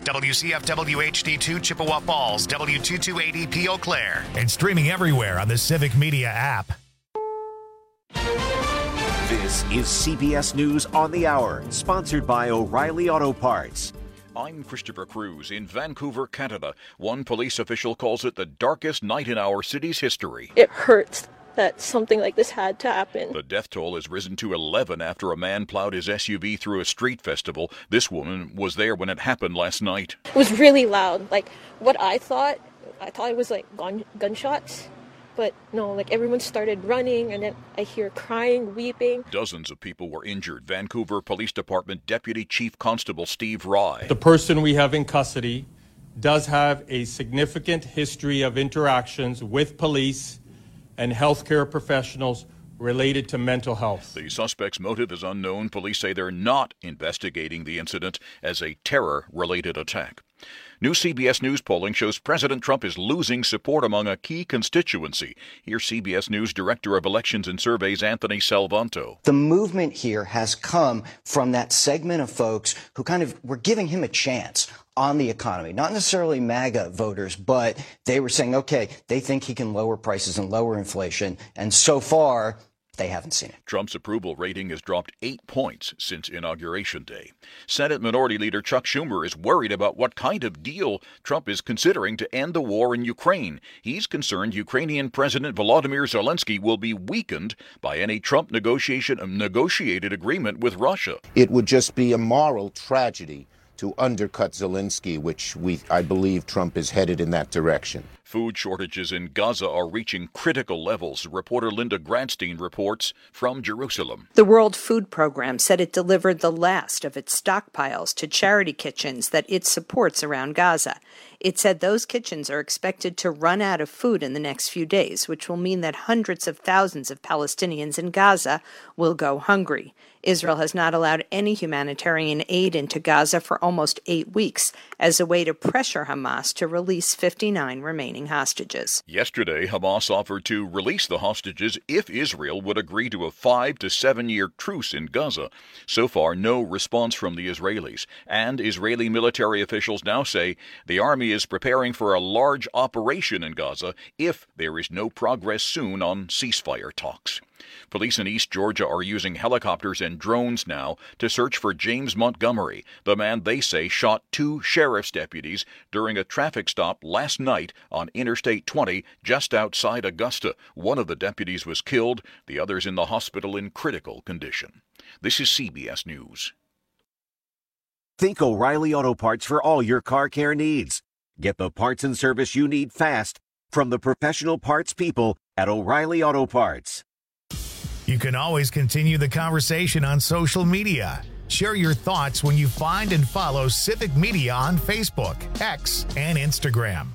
WCFW HD2 Chippewa Falls, W228EP Eau Claire, and streaming everywhere on the Civic Media app. This is CBS News on the Hour, sponsored by O'Reilly Auto Parts. I'm Christopher Cruz in Vancouver, Canada. One police official calls it the darkest night in our city's history. It hurts that something like this had to happen. The death toll has risen to 11 after a man plowed his SUV through a street festival. This woman was there when it happened last night. It was really loud. Like, what I thought it was like gunshots. But no, like everyone started running, and then I hear crying, weeping. Dozens of people were injured. Vancouver Police Department Deputy Chief Constable Steve Rye. The person we have in custody does have a significant history of interactions with police and healthcare professionals related to mental health. The suspect's motive is unknown. Police say they're not investigating the incident as a terror-related attack. New CBS News polling shows President Trump is losing support among a key constituency. Here's CBS News Director of Elections and Surveys, Anthony Salvanto. The movement here has come from that segment of folks who kind of were giving him a chance on the economy. Not necessarily MAGA voters, but they were saying, okay, they think he can lower prices and lower inflation. And so far, they haven't seen it. Trump's approval rating has dropped 8 points since Inauguration Day. Senate Minority Leader Chuck Schumer is worried about what kind of deal Trump is considering to end the war in Ukraine. He's concerned Ukrainian President Volodymyr Zelensky will be weakened by any Trump negotiated agreement with Russia. It would just be a moral tragedy to undercut Zelensky, which I believe Trump is headed in that direction. Food shortages in Gaza are reaching critical levels. Reporter Linda Gradstein reports from Jerusalem. The World Food Program said it delivered the last of its stockpiles to charity kitchens that it supports around Gaza. It said those kitchens are expected to run out of food in the next few days, which will mean that hundreds of thousands of Palestinians in Gaza will go hungry. Israel has not allowed any humanitarian aid into Gaza for almost 8 weeks as a way to pressure Hamas to release 59 remaining hostages. Yesterday, Hamas offered to release the hostages if Israel would agree to a 5 to 7 year truce in Gaza. So far, no response from the Israelis. And Israeli military officials now say the army is preparing for a large operation in Gaza if there is no progress soon on ceasefire talks. Police in East Georgia are using helicopters and drones now to search for James Montgomery, the man they say shot 2 sheriff's deputies during a traffic stop last night on Interstate 20 just outside Augusta. One of the deputies was killed, the others in the hospital in critical condition. This is CBS News. Think O'Reilly Auto Parts for all your car care needs. Get the parts and service you need fast from the professional parts people at O'Reilly Auto Parts. You can always continue the conversation on social media. Share your thoughts when you find and follow Civic Media on Facebook, X, and Instagram.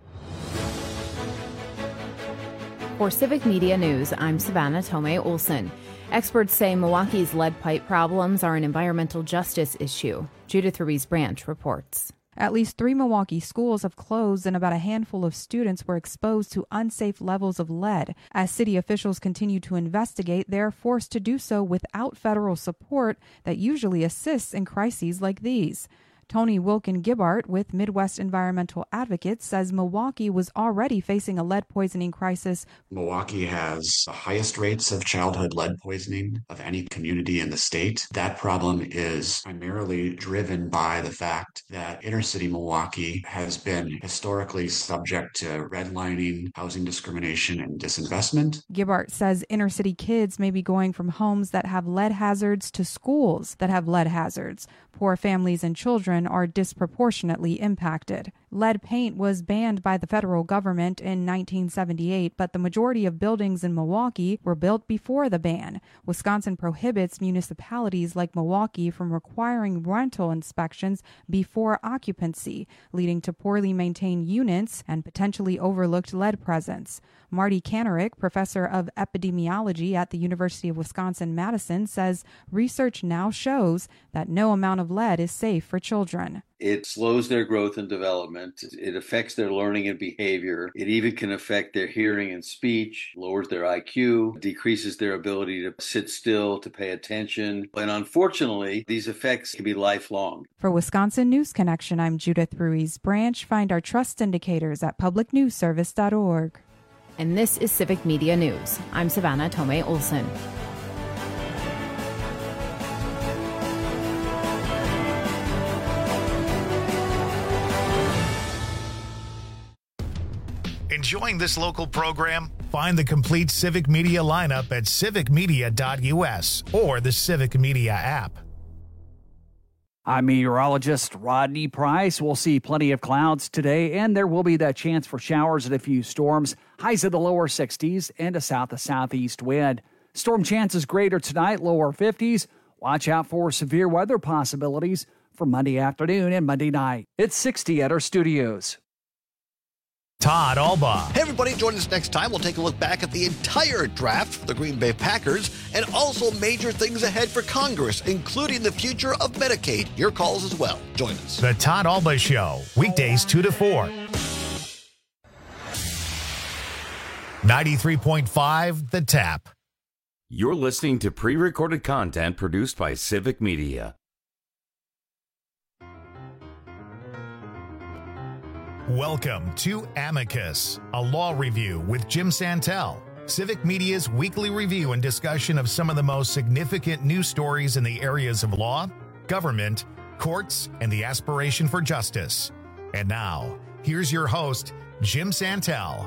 For Civic Media News, I'm Savannah Tomei Olson. Experts say Milwaukee's lead pipe problems are an environmental justice issue. Judith Ruiz-Branch reports. At least 3 Milwaukee schools have closed and about a handful of students were exposed to unsafe levels of lead. As city officials continue to investigate, they are forced to do so without federal support that usually assists in crises like these. Tony Wilkin-Gibbart with Midwest Environmental Advocates says Milwaukee was already facing a lead poisoning crisis. Milwaukee has the highest rates of childhood lead poisoning of any community in the state. That problem is primarily driven by the fact that inner city Milwaukee has been historically subject to redlining, housing discrimination, and disinvestment. Gibbart says inner city kids may be going from homes that have lead hazards to schools that have lead hazards. Poor families and children are disproportionately impacted. Lead paint was banned by the federal government in 1978, but the majority of buildings in Milwaukee were built before the ban. Wisconsin prohibits municipalities like Milwaukee from requiring rental inspections before occupancy, leading to poorly maintained units and potentially overlooked lead presence. Marty Kanarick, professor of epidemiology at the University of Wisconsin-Madison, says research now shows that no amount of lead is safe for children. It slows their growth and development. It affects their learning and behavior. It even can affect their hearing and speech, lowers their IQ, decreases their ability to sit still, to pay attention. And unfortunately, these effects can be lifelong. For Wisconsin News Connection, I'm Judith Ruiz-Branch. Find our trust indicators at publicnewsservice.org. And this is Civic Media News. I'm Savannah Tomei Olson. Enjoying this local program? Find the complete Civic Media lineup at civicmedia.us or the Civic Media app. I'm meteorologist Rodney Price. We'll see plenty of clouds today, and there will be that chance for showers and a few storms. Highs in the lower 60s and a south to southeast wind. Storm chances greater tonight, lower 50s. Watch out for severe weather possibilities for Monday afternoon and Monday night. It's 60 at our studios. Todd Alba. Hey, everybody, join us next time. We'll take a look back at the entire draft for the Green Bay Packers and also major things ahead for Congress, including the future of Medicaid. Your calls as well. Join us. The Todd Alba Show, weekdays 2 to 4. 93.5 The Tap. You're listening to pre-recorded content produced by Civic Media. Welcome to Amicus, a law review with Jim Santel, Civic Media's weekly review and discussion of some of the most significant news stories in the areas of law, government, courts, and the aspiration for justice. And now, here's your host, Jim Santel.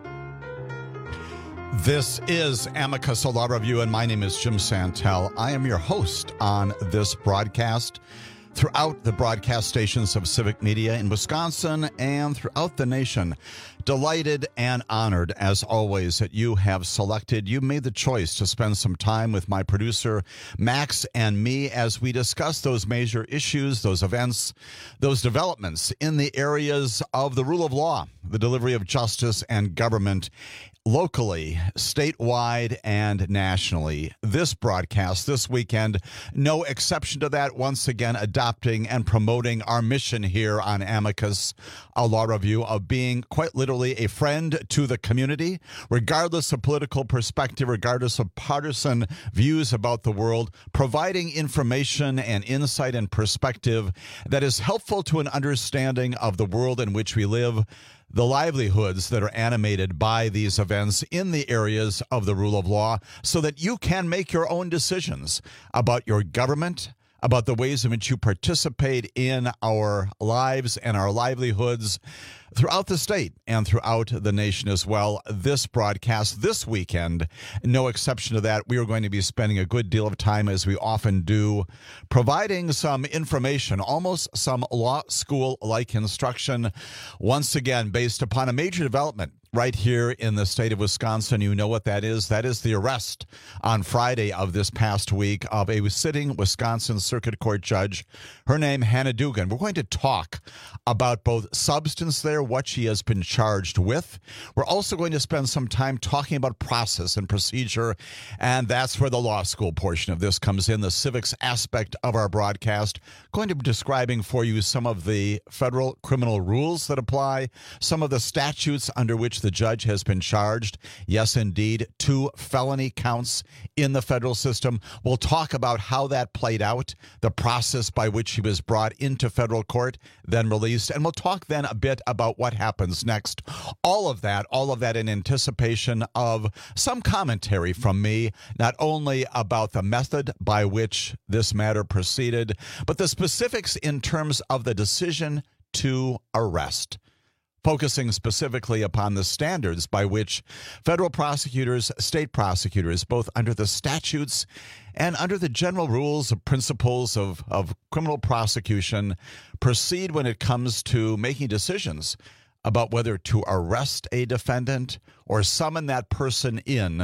This is Amicus, a law review, and my name is Jim Santel. I am your host on this broadcast. Throughout the broadcast stations of Civic Media in Wisconsin and throughout the nation. Delighted and honored, as always, that you have selected, you made the choice to spend some time with my producer, Max, and me as we discuss those major issues, those events, those developments in the areas of the rule of law, the delivery of justice and government, locally, statewide, and nationally. This broadcast this weekend, no exception to that, once again adopting and promoting our mission here on Amicus, a law review, of being quite literally a friend to the community, regardless of political perspective, regardless of partisan views about the world, providing information and insight and perspective that is helpful to an understanding of the world in which we live, the livelihoods that are animated by these events in the areas of the rule of law, so that you can make your own decisions about your government, about the ways in which you participate in our lives and our livelihoods throughout the state and throughout the nation as well. This broadcast this weekend, no exception to that, we are going to be spending a good deal of time, as we often do, providing some information, almost some law school-like instruction, once again based upon a major development right here in the state of Wisconsin. You know what that is. That is the arrest on Friday of this past week of a sitting Wisconsin Circuit Court judge. Her name, Hannah Dugan. We're going to talk about both substance there, what she has been charged with. We're also going to spend some time talking about process and procedure, and that's where the law school portion of this comes in, the civics aspect of our broadcast. Going to be describing for you some of the federal criminal rules that apply, some of the statutes under which the judge has been charged. Yes, indeed, 2 felony counts in the federal system. We'll talk about how that played out, the process by which he was brought into federal court, then released, and we'll talk then a bit about what happens next. All of that in anticipation of some commentary from me, not only about the method by which this matter proceeded, but the specifics in terms of the decision to arrest, focusing specifically upon the standards by which federal prosecutors, state prosecutors, both under the statutes and under the general rules of principles of criminal prosecution, proceed when it comes to making decisions about whether to arrest a defendant or summon that person in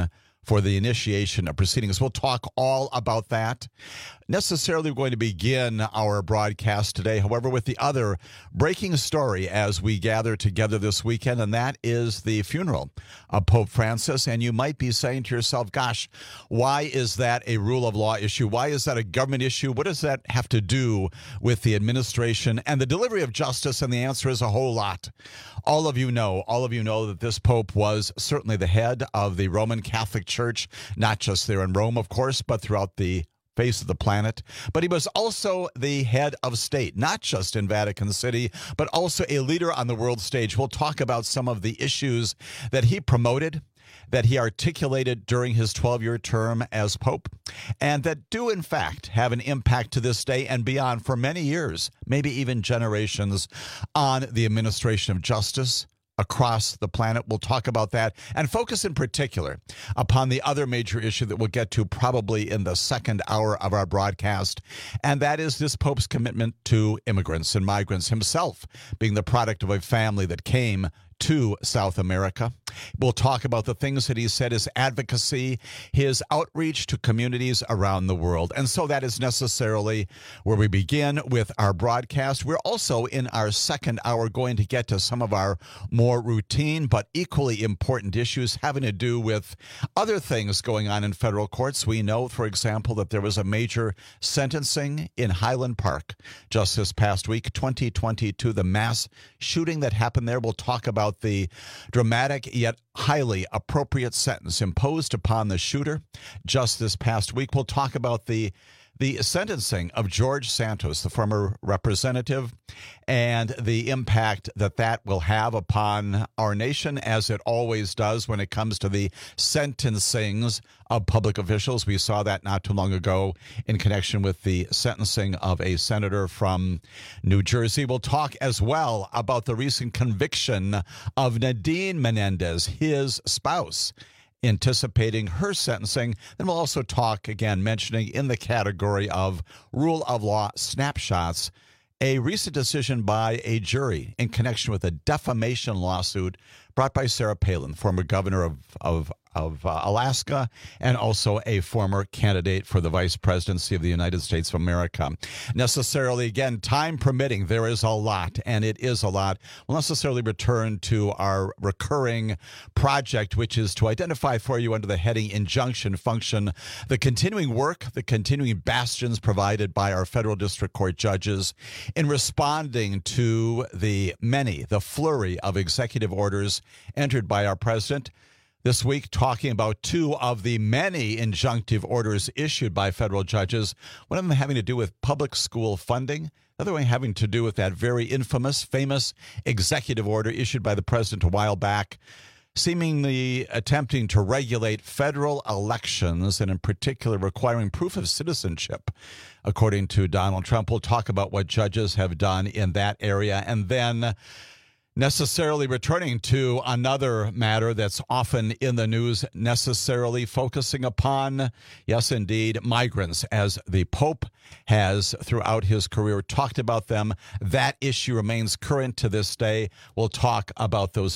for the initiation of proceedings. We'll talk all about that. Necessarily, we're going to begin our broadcast today, however, with the other breaking story as we gather together this weekend, and that is the funeral of Pope Francis. And you might be saying to yourself, gosh, why is that a rule of law issue? Why is that a government issue? What does that have to do with the administration and the delivery of justice? And the answer is a whole lot. All of you know that this Pope was certainly the head of the Roman Catholic Church, not just there in Rome, of course, but throughout the face of the planet. But he was also the head of state, not just in Vatican City, but also a leader on the world stage. We'll talk about some of the issues that he promoted, that he articulated during his 12-year term as Pope, and that do, in fact, have an impact to this day and beyond for many years, maybe even generations, on the administration of justice across the planet. We'll talk about that and focus in particular upon the other major issue that we'll get to probably in the second hour of our broadcast, and that is this Pope's commitment to immigrants and migrants, himself being the product of a family that came to South America. We'll talk about the things that he said, his advocacy, his outreach to communities around the world. And so that is necessarily where we begin with our broadcast. We're also in our second hour going to get to some of our more routine but equally important issues having to do with other things going on in federal courts. We know, for example, that there was a major sentencing in Highland Park just this past week, 2022, the mass shooting that happened there. We'll talk about the dramatic yet highly appropriate sentence imposed upon the shooter just this past week. We'll talk about the sentencing of George Santos, the former representative, and the impact that that will have upon our nation, as it always does when it comes to the sentencings of public officials. We saw that not too long ago in connection with the sentencing of a senator from New Jersey. We'll talk as well about the recent conviction of Nadine Menendez, his spouse, anticipating her sentencing. Then we'll also talk, again, mentioning in the category of rule of law snapshots, a recent decision by a jury in connection with a defamation lawsuit brought by Sarah Palin, former governor of Alaska, and also a former candidate for the vice presidency of the United States of America. Necessarily, again, time permitting, there is a lot, and it is a lot. We'll necessarily return to our recurring project, which is to identify for you under the heading Injunction Function, the continuing work, the continuing bastions provided by our federal district court judges in responding to the flurry of executive orders entered by our president. This week, talking about two of the many injunctive orders issued by federal judges, one of them having to do with public school funding, the other one having to do with that very famous executive order issued by the president a while back, seemingly attempting to regulate federal elections, and in particular requiring proof of citizenship, according to Donald Trump. We'll talk about what judges have done in that area, and then necessarily returning to another matter that's often in the news, necessarily focusing upon, yes, indeed, migrants, as the Pope has throughout his career talked about them. That issue remains current to this day. We'll talk about those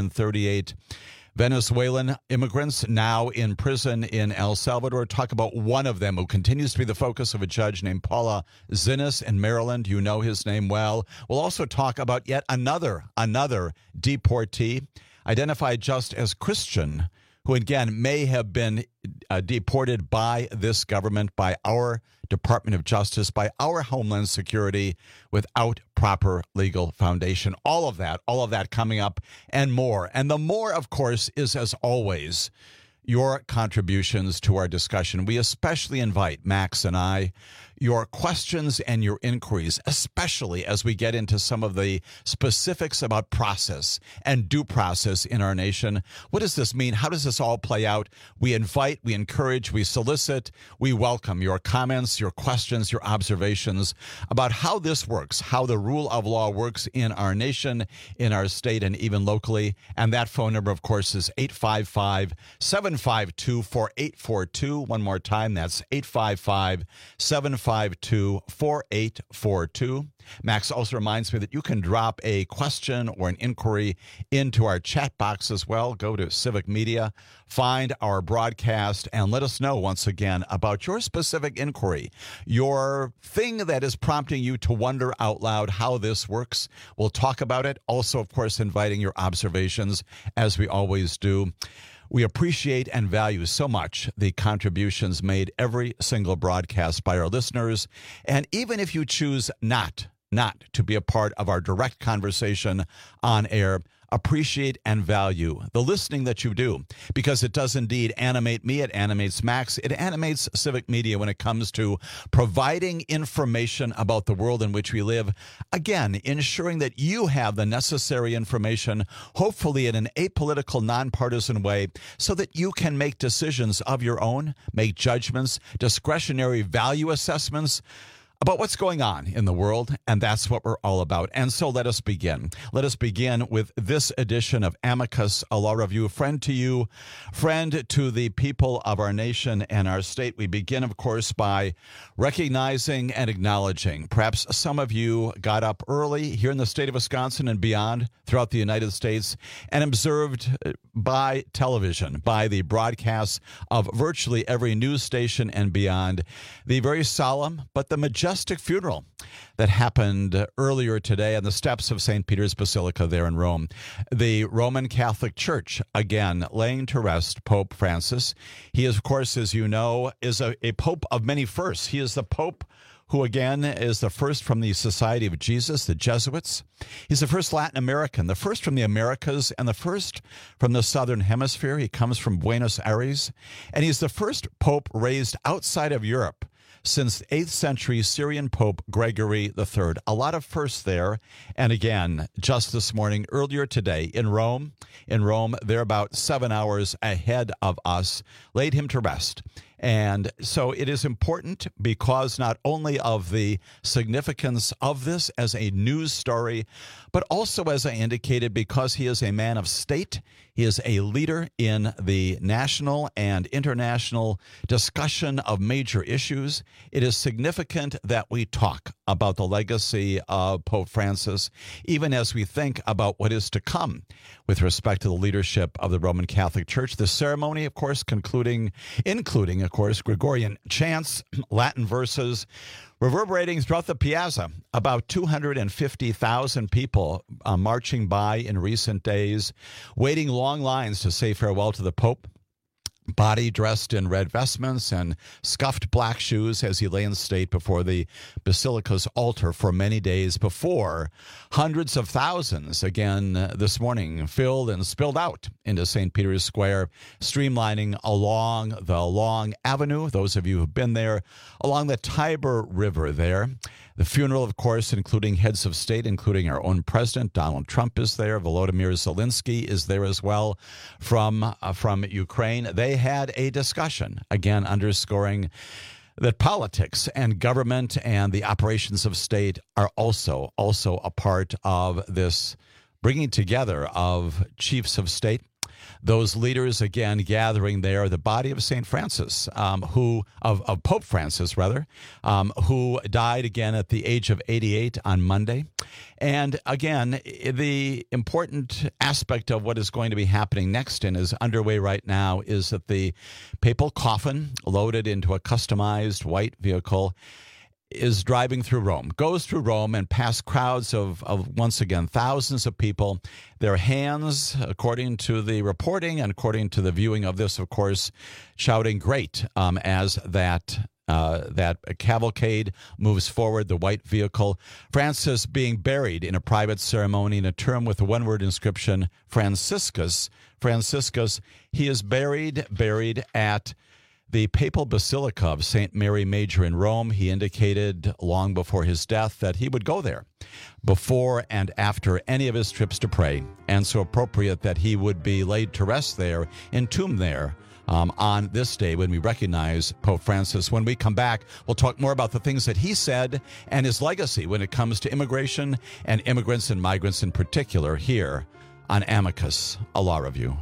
238 Venezuelan immigrants now in prison in El Salvador. Talk about one of them who continues to be the focus of a judge named Paula Zinnes in Maryland. You know his name well. We'll also talk about yet another deportee identified just as Christian, who again may have been deported by this government, by our Department of Justice, by our Homeland Security, without proper legal foundation. All of that coming up and more. And the more, of course, is, as always, your contributions to our discussion. We especially invite, Max and I, your questions and your inquiries, especially as we get into some of the specifics about process and due process in our nation. What does this mean? How does this all play out? We invite, we encourage, we solicit, we welcome your comments, your questions, your observations about how this works, how the rule of law works in our nation, in our state, and even locally. And that phone number, of course, is 855-752-4842. One more time, that's 855-752-4842. 852-4842. Max also reminds me that you can drop a question or an inquiry into our chat box as well. Go to Civic Media, find our broadcast, and let us know once again about your specific inquiry, your thing that is prompting you to wonder out loud how this works. We'll talk about it. Also, of course, inviting your observations, as we always do. We appreciate and value so much the contributions made every single broadcast by our listeners. And even if you choose not to be a part of our direct conversation on air, appreciate and value the listening that you do, because it does indeed animate me. It animates Max. It animates Civic Media when it comes to providing information about the world in which we live. Again, ensuring that you have the necessary information, hopefully in an apolitical, nonpartisan way, so that you can make decisions of your own, make judgments, discretionary value assessments about what's going on in the world, and that's what we're all about. And so let us begin. Let us begin with this edition of Amicus, a law review. Friend to you, friend to the people of our nation and our state. We begin, of course, by recognizing and acknowledging. Perhaps some of you got up early here in the state of Wisconsin and beyond throughout the United States and observed by television, by the broadcasts of virtually every news station and beyond, the very solemn but the majestic funeral that happened earlier today on the steps of St. Peter's Basilica there in Rome. The Roman Catholic Church, again, laying to rest Pope Francis. He is, of course, as you know, is a pope of many firsts. He is the pope who, again, is the first from the Society of Jesus, the Jesuits. He's the first Latin American, the first from the Americas, and the first from the Southern Hemisphere. He comes from Buenos Aires, and he's the first pope raised outside of Europe since 8th century Syrian Pope Gregory III. A lot of firsts there. And again, just this morning, earlier today in Rome, they're about 7 hours ahead of us, laid him to rest. And so it is important because not only of the significance of this as a news story, but also, as I indicated, because he is a man of state. He is a leader in the national and international discussion of major issues. It is significant that we talk about the legacy of Pope Francis, even as we think about what is to come with respect to the leadership of the Roman Catholic Church. The ceremony, of course, including, of course, Gregorian chants, Latin verses, reverberating throughout the piazza. About 250,000 people marching by in recent days, waiting long lines to say farewell to the Pope. Body dressed in red vestments and scuffed black shoes as he lay in state before the Basilica's altar for many days before hundreds of thousands, again this morning, filled and spilled out into St. Peter's Square, streamlining along the long avenue, those of you who've been there, along the Tiber River there. The funeral, of course, including heads of state, including our own president, Donald Trump is there. Volodymyr Zelensky is there as well from Ukraine. They had a discussion, again, underscoring that politics and government and the operations of state are also a part of this bringing together of chiefs of state. Those leaders, again, gathering there, the body of St. Francis, of Pope Francis, rather, who died again at the age of 88 on Monday. And again, the important aspect of what is going to be happening next and is underway right now is that the papal coffin, loaded into a customized white vehicle, is driving through Rome, goes through Rome and past crowds of once again, thousands of people. Their hands, according to the reporting and according to the viewing of this, of course, shouting great as that cavalcade moves forward, the white vehicle. Francis being buried in a private ceremony in a tomb with a one-word inscription, Franciscus. He is buried at the Papal Basilica of St. Mary Major in Rome. He indicated long before his death that he would go there before and after any of his trips to pray, and so appropriate that he would be laid to rest there, entombed there, on this day when we recognize Pope Francis. When we come back, we'll talk more about the things that he said and his legacy when it comes to immigration and immigrants and migrants in particular here on Amicus, a law review.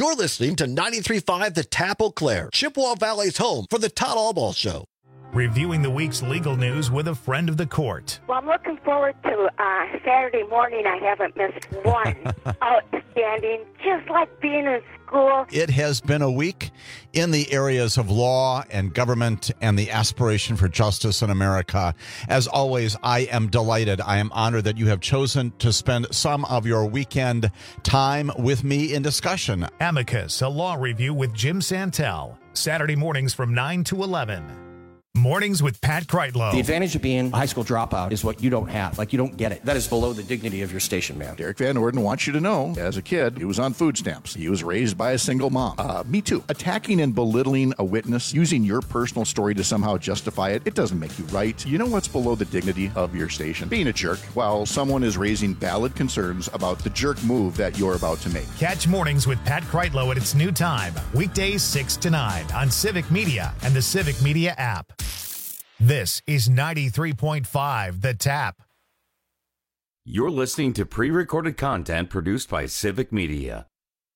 You're listening to 93.5 The Tap Eau Claire, Chippewa Valley's home for the Todd Albaugh Show. Reviewing the week's legal news with a friend of the court. Well, I'm looking forward to Saturday morning. I haven't missed one. Outstanding, just like being in school. It has been a week in the areas of law and government and the aspiration for justice in America. As always, I am delighted. I am honored that you have chosen to spend some of your weekend time with me in discussion. Amicus, a law review with Jim Santel. Saturday mornings from 9 to 11. Mornings with Pat Kreitlow. The advantage of being a high school dropout is what you don't have. Like, you don't get it. That is below the dignity of your station man. Derek Van Orden wants you to know, as a kid, he was on food stamps. He was raised by a single mom. Me too. Attacking and belittling a witness, using your personal story to somehow justify it, it doesn't make you right. You know what's below the dignity of your station? Being a jerk while someone is raising valid concerns about the jerk move that you're about to make. Catch Mornings with Pat Kreitlow at its new time, weekdays 6 to 9 on Civic Media and the Civic Media app. This is 93.5 The Tap. You're listening to pre-recorded content produced by Civic Media.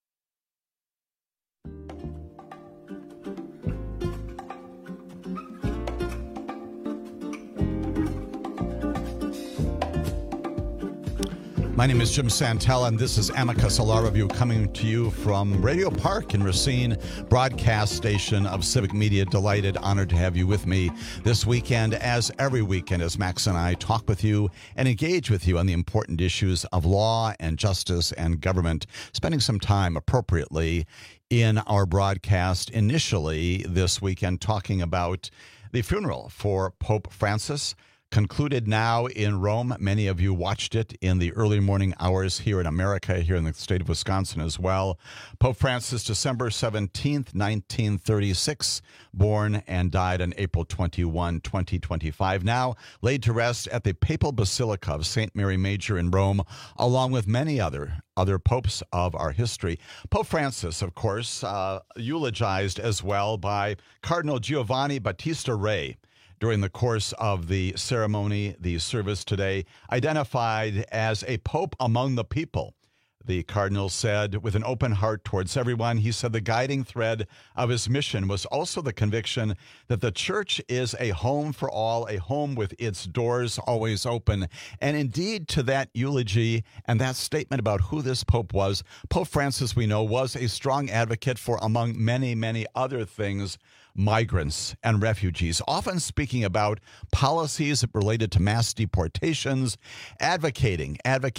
My name is Jim Santel, and this is Amicus, a law review coming to you from Radio Park in Racine, broadcast station of Civic Media. Delighted, honored to have you with me this weekend, as every weekend, as Max and I talk with you and engage with you on the important issues of law and justice and government, spending some time appropriately in our broadcast initially this weekend talking about the funeral for Pope Francis. Concluded now in Rome. Many of you watched it in the early morning hours here in America, here in the state of Wisconsin as well. Pope Francis, December 17th, 1936, born and died on April 21, 2025. Now laid to rest at the Papal Basilica of St. Mary Major in Rome, along with many other popes of our history. Pope Francis, of course, eulogized as well by Cardinal Giovanni Battista Re. During the course of the ceremony, the service today, identified as a pope among the people. The cardinal said, with an open heart towards everyone, he said the guiding thread of his mission was also the conviction that the church is a home for all, a home with its doors always open. And indeed, to that eulogy and that statement about who this pope was, Pope Francis, we know, was a strong advocate for, among many, many other things, migrants and refugees, often speaking about policies related to mass deportations, advocating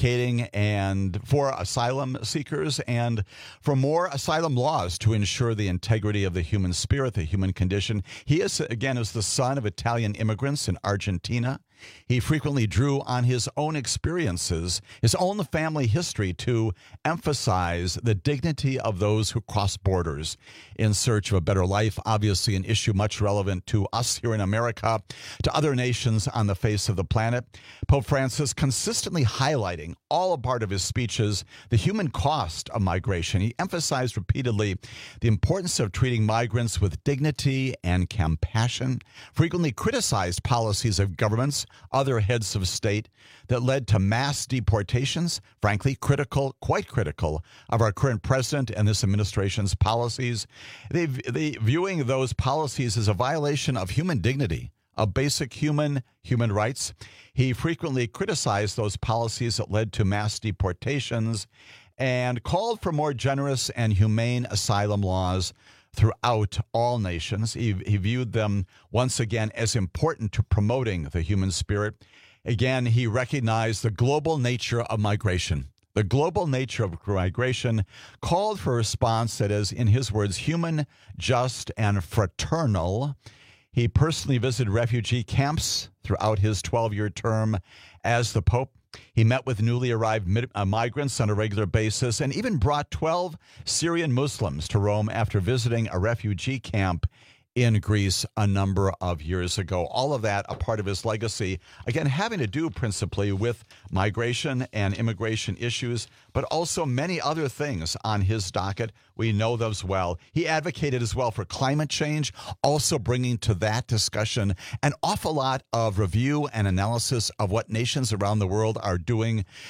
and for asylum seekers and for more asylum laws to ensure the integrity of the human spirit, the human condition. He is the son of Italian immigrants in Argentina. He frequently drew on his own experiences, his own family history, to emphasize the dignity of those who cross borders in search of a better life, obviously an issue much relevant to us here in America, to other nations on the face of the planet. Pope Francis consistently highlighting all a part of his speeches the human cost of migration. He emphasized repeatedly the importance of treating migrants with dignity and compassion, frequently criticized policies of governments, other heads of state that led to mass deportations, frankly, quite critical of our current president and this administration's policies. They viewing those policies as a violation of human dignity, of basic human rights. He frequently criticized those policies that led to mass deportations and called for more generous and humane asylum laws throughout all nations. He viewed them once again as important to promoting the human spirit. Again, he recognized the global nature of migration. The global nature of migration called for a response that is, in his words, human, just, and fraternal. He personally visited refugee camps throughout his 12-year term as the Pope. He met with newly arrived migrants on a regular basis and even brought 12 Syrian Muslims to Rome after visiting a refugee camp in Greece a number of years ago. All of that a part of his legacy, again, having to do principally with migration and immigration issues, but also many other things on his docket. We know those well. He advocated as well for climate change, also bringing to that discussion an awful lot of review and analysis of what nations around the world are doing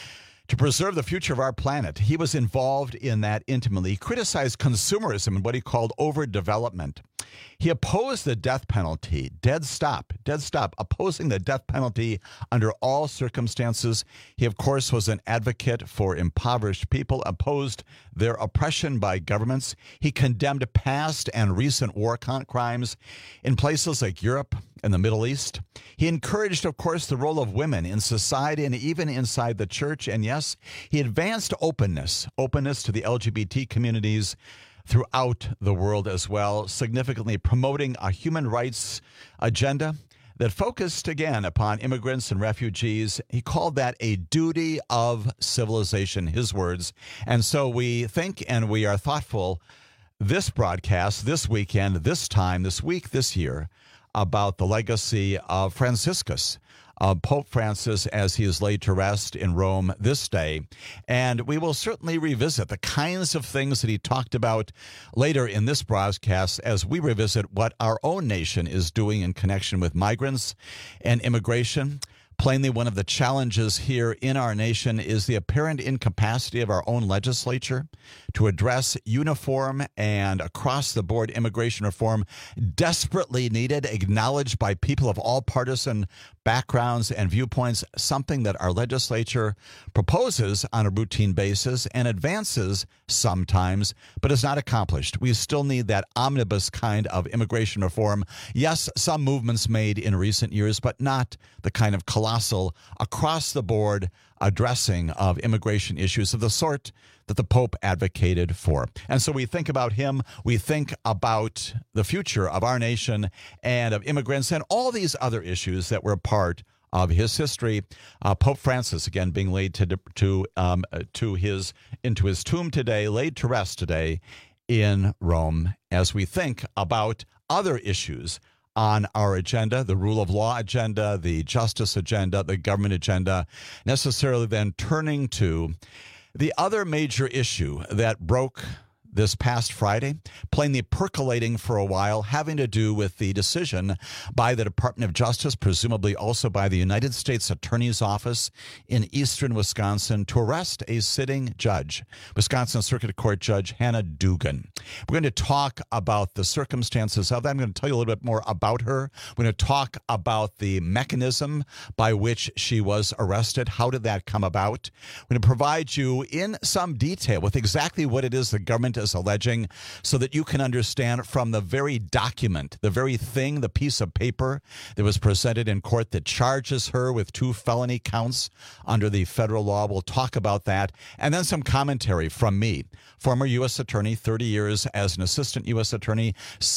to preserve the future of our planet. He was involved in that intimately. He criticized consumerism and what he called overdevelopment. He opposed the death penalty, dead stop, opposing the death penalty under all circumstances. He, of course, was an advocate for impoverished people, opposed their oppression by governments. He condemned past and recent war crimes in places like Europe and the Middle East. He encouraged, of course, the role of women in society and even inside the church. And yes, he advanced openness to the LGBT communities throughout the world as well, significantly promoting a human rights agenda that focused, again, upon immigrants and refugees. He called that a duty of civilization, his words. And so we think and we are thoughtful this broadcast, this weekend, this time, this week, this year, about the legacy of Franciscus, Pope Francis, as he is laid to rest in Rome this day. And we will certainly revisit the kinds of things that he talked about later in this broadcast as we revisit what our own nation is doing in connection with migrants and immigration. Plainly, one of the challenges here in our nation is the apparent incapacity of our own legislature to address uniform and across-the-board immigration reform, desperately needed, acknowledged by people of all partisan backgrounds and viewpoints, something that our legislature proposes on a routine basis and advances sometimes, but is not accomplished. We still need that omnibus kind of immigration reform. Yes, some movements made in recent years, but not the kind of colossal, across-the-board addressing of immigration issues of the sort that the Pope advocated for. And so we think about him, we think about the future of our nation and of immigrants and all these other issues that were part of his history. Pope Francis, again, being laid into his tomb today, laid to rest today in Rome, as we think about other issues on our agenda, the rule of law agenda, the justice agenda, the government agenda, necessarily then turning to the other major issue that broke this past Friday, plainly percolating for a while, having to do with the decision by the Department of Justice, presumably also by the United States Attorney's Office in eastern Wisconsin, to arrest a sitting judge, Wisconsin Circuit Court Judge Hannah Dugan. We're going to talk about the circumstances of that. I'm going to tell you a little bit more about her. We're going to talk about the mechanism by which she was arrested. How did that come about? We're going to provide you in some detail with exactly what it is the government is alleging, so that you can understand from the very document, the very thing, the piece of paper that was presented in court that charges her with 2 felony counts under the federal law. We'll talk about that. And then some commentary from me, former U.S. attorney, 30 years as an assistant U.S. attorney,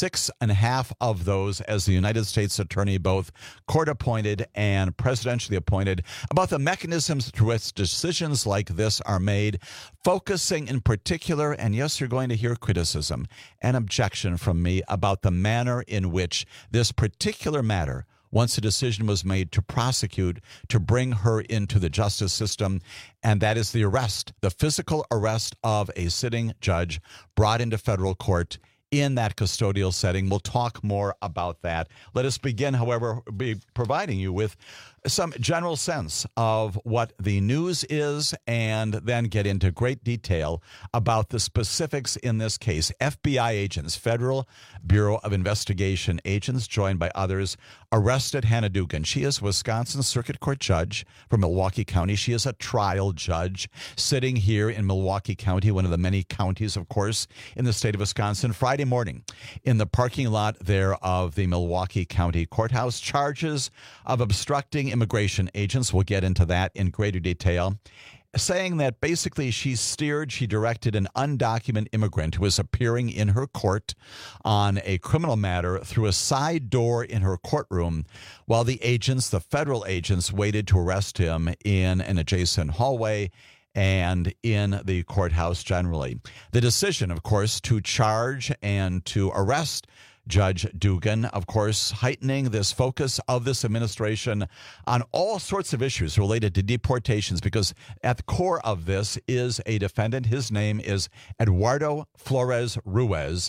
6.5 of those as the United States attorney, both court-appointed and presidentially appointed, about the mechanisms through which decisions like this are made, focusing in particular, and yes, you're going to hear criticism and objection from me about the manner in which this particular matter, once a decision was made to prosecute, to bring her into the justice system, and that is the arrest, the physical arrest of a sitting judge brought into federal court in that custodial setting. We'll talk more about that. Let us begin, however, be providing you with some general sense of what the news is and then get into great detail about the specifics in this case. FBI agents, Federal Bureau of Investigation agents, joined by others, arrested Hannah Dugan. She is Wisconsin Circuit Court judge from Milwaukee County. She is a trial judge sitting here in Milwaukee County, one of the many counties, of course, in the state of Wisconsin. Friday morning in the parking lot there of the Milwaukee County Courthouse, charges of obstructing immigration agents. We'll get into that in greater detail, saying that basically she directed an undocumented immigrant who was appearing in her court on a criminal matter through a side door in her courtroom while the agents, the federal agents, waited to arrest him in an adjacent hallway and in the courthouse generally. The decision, of course, to charge and to arrest Judge Dugan, of course, heightening this focus of this administration on all sorts of issues related to deportations, because at the core of this is a defendant. His name is Eduardo Flores Ruiz,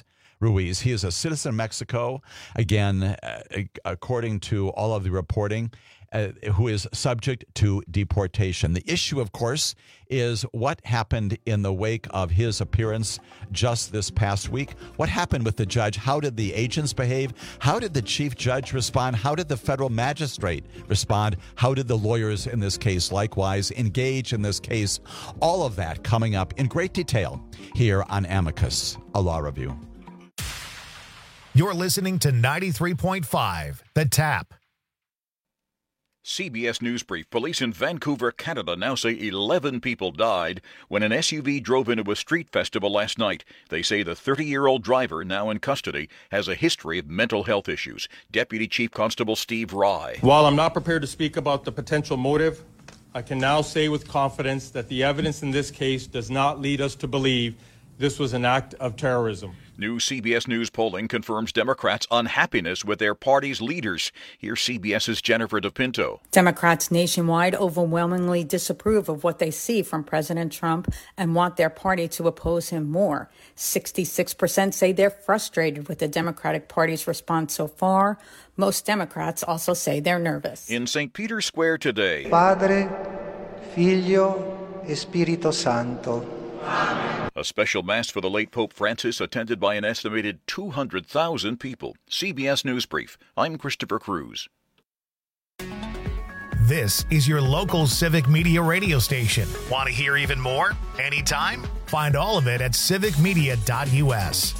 Ruiz. He is a citizen of Mexico, again, according to all of the reporting, who is subject to deportation. The issue, of course, is what happened in the wake of his appearance just this past week. What happened with the judge? How did the agents behave? How did the chief judge respond? How did the federal magistrate respond? How did the lawyers in this case likewise engage in this case? All of that coming up in great detail here on Amicus, a law review. You're listening to 93.5, The Tap. CBS News Brief. Police in Vancouver, Canada now say 11 people died when an SUV drove into a street festival last night. They say the 30-year-old driver, now in custody, has a history of mental health issues. Deputy Chief Constable Steve Rye. While I'm not prepared to speak about the potential motive, I can now say with confidence that the evidence in this case does not lead us to believe this was an act of terrorism. New CBS News polling confirms Democrats' unhappiness with their party's leaders. Here's CBS's Jennifer DePinto. Democrats nationwide overwhelmingly disapprove of what they see from President Trump and want their party to oppose him more. 66% say they're frustrated with the Democratic Party's response so far. Most Democrats also say they're nervous. In St. Peter's Square today, Padre, Figlio, e Spirito Santo. Amen. A special mass for the late Pope Francis attended by an estimated 200,000 people. CBS News Brief. I'm Christopher Cruz. This is your local Civic Media radio station. Want to hear even more? Anytime? Find all of it at civicmedia.us.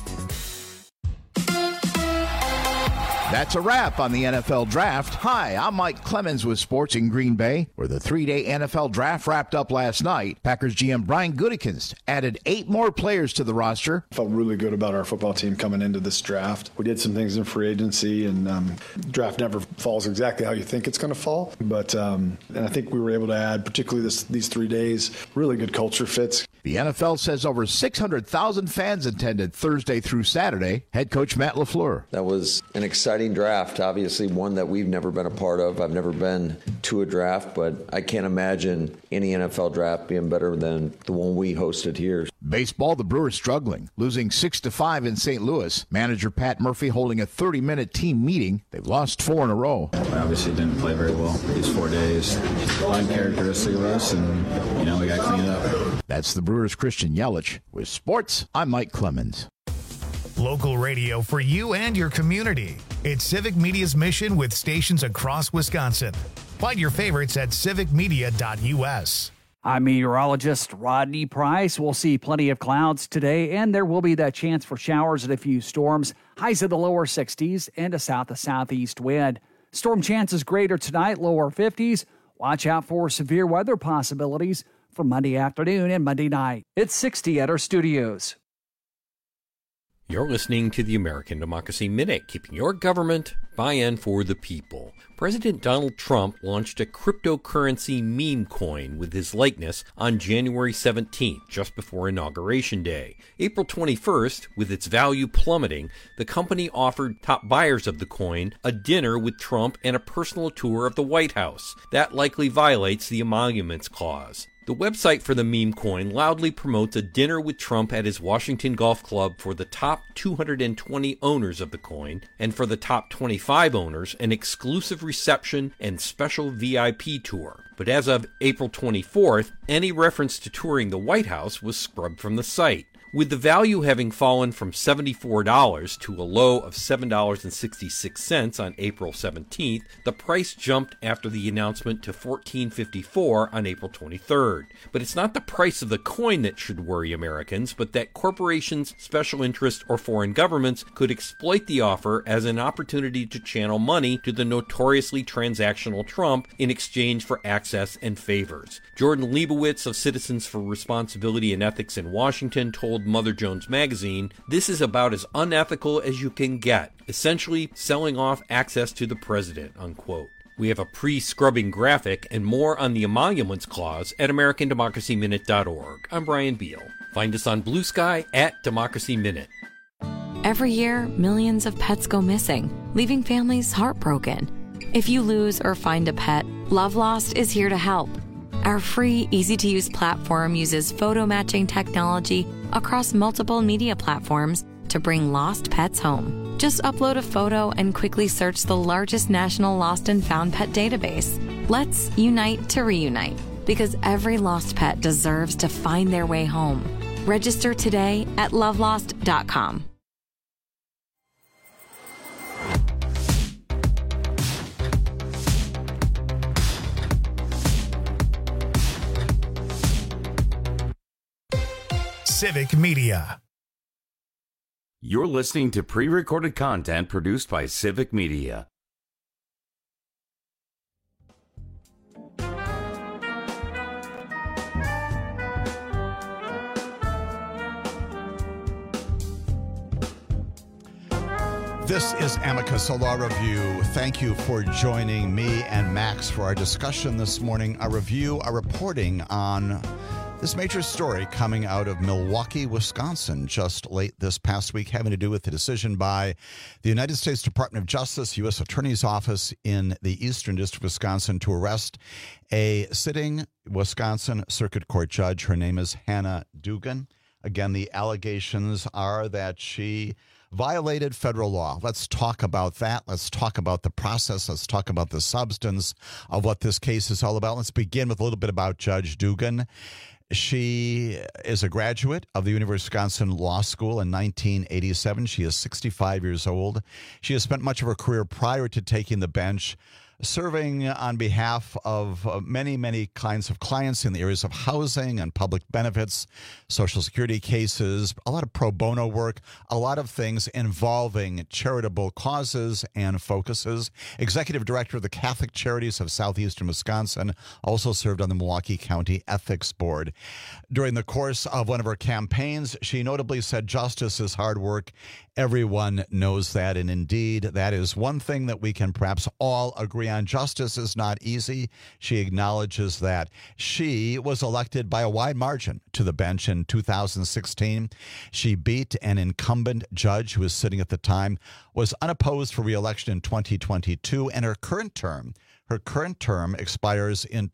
That's a wrap on the NFL Draft. Hi, I'm Mike Clemens with Sports in Green Bay, where the 3-day NFL Draft wrapped up last night. Packers GM Brian Gutekunst added 8 more players to the roster. I felt really good about our football team coming into this draft. We did some things in free agency, and draft never falls exactly how you think it's going to fall. But and I think we were able to add, particularly these 3 days, really good culture fits. The NFL says over 600,000 fans attended Thursday through Saturday. Head coach Matt LaFleur. That was an exciting draft, obviously one that we've never been a part of. I've never been to a draft, but I can't imagine any NFL draft being better than the one we hosted here. Baseball, the Brewers struggling, losing 6-5 in St. Louis. Manager Pat Murphy holding a 30-minute team meeting. They've lost 4 in a row. We obviously didn't play very well these 4 days. Uncharacteristic of us, and we got to clean it up. That's the Brewers' Christian Yelich. With sports, I'm Mike Clemens. Local radio for you and your community. It's Civic Media's mission with stations across Wisconsin. Find your favorites at civicmedia.us. I'm meteorologist Rodney Price. We'll see plenty of clouds today, and there will be that chance for showers and a few storms. Highs in the lower 60s and a south to southeast wind. Storm chances greater tonight, lower 50s. Watch out for severe weather possibilities for Monday afternoon and Monday night. It's 60 at our studios. You're listening to the American Democracy Minute, keeping your government buy-in for the people. President Donald Trump launched a cryptocurrency meme coin with his likeness on January 17th, just before Inauguration Day. April 21st, with its value plummeting, the company offered top buyers of the coin a dinner with Trump and a personal tour of the White House. That likely violates the Emoluments Clause. The website for the meme coin loudly promotes a dinner with Trump at his Washington Golf Club for the top 220 owners of the coin, and for the top 25 owners, an exclusive reception and special VIP tour. But as of April 24th, any reference to touring the White House was scrubbed from the site. With the value having fallen from $74 to a low of $7.66 on April 17th, the price jumped after the announcement to $14.54 on April 23rd. But it's not the price of the coin that should worry Americans, but that corporations, special interests, or foreign governments could exploit the offer as an opportunity to channel money to the notoriously transactional Trump in exchange for access and favors. Jordan Leibowitz of Citizens for Responsibility and Ethics in Washington told Mother Jones Magazine, "This is about as unethical as you can get, essentially selling off access to the president," unquote. We have a pre-scrubbing graphic and more on the Emoluments Clause at AmericanDemocracyMinute.org. I'm Brian Beal. Find us on Blue Sky at Democracy Minute. Every year, millions of pets go missing, leaving families heartbroken. If you lose or find a pet, Love Lost is here to help. Our free, easy-to-use platform uses photo matching technology across multiple media platforms to bring lost pets home. Just upload a photo and quickly search the largest national lost and found pet database. Let's unite to reunite, because every lost pet deserves to find their way home. Register today at lovelost.com. Civic Media. You're listening to pre-recorded content produced by Civic Media. This is Amicus, a law review. Thank you for joining me and Max for our discussion this morning. A review, a reporting on this major story coming out of Milwaukee, Wisconsin, just late this past week, having to do with the decision by the United States Department of Justice, U.S. Attorney's Office in the Eastern District of Wisconsin, to arrest a sitting Wisconsin Circuit Court judge. Her name is Hannah Dugan. Again, the allegations are that she violated federal law. Let's talk about that. Let's talk about the process. Let's talk about the substance of what this case is all about. Let's begin with a little bit about Judge Dugan. She is a graduate of the University of Wisconsin Law School in 1987. She is 65 years old. She has spent much of her career prior to taking the bench serving on behalf of many, many kinds of clients in the areas of housing and public benefits, Social Security cases, a lot of pro bono work, a lot of things involving charitable causes and focuses. Executive Director of the Catholic Charities of Southeastern Wisconsin, also served on the Milwaukee County Ethics Board. During the course of one of her campaigns, she notably said, "Justice is hard work. Everyone knows that." And indeed, that is one thing that we can perhaps all agree on. Justice is not easy. She acknowledges that. She was elected by a wide margin to the bench in 2016. She beat an incumbent judge who was sitting at the time, was unopposed for re-election in 2022, and her current term expires in